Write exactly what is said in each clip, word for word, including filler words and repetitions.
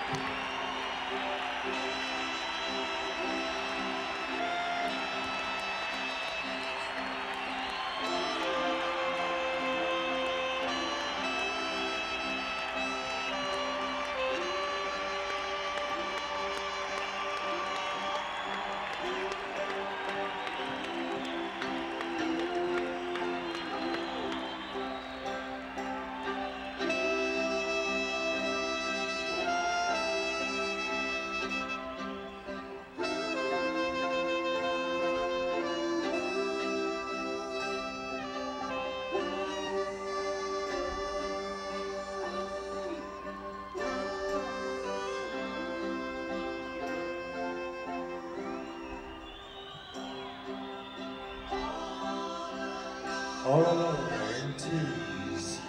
All alone or in twos,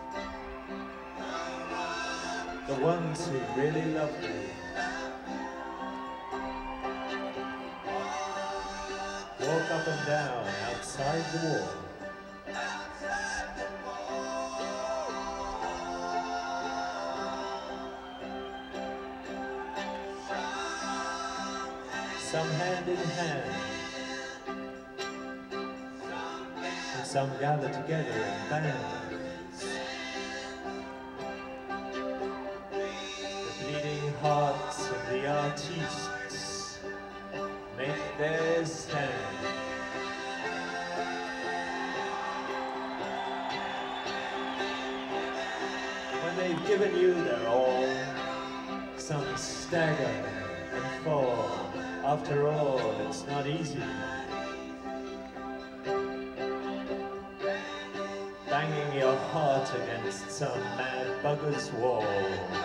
the ones who really love me walk up and down outside the wall. Some hand in hand, some gather together in bands. The bleeding hearts of the artistes make their stand. When they've given you their all, some stagger and fall. After all, it's not easy. Banging your heart against some mad bugger's wall.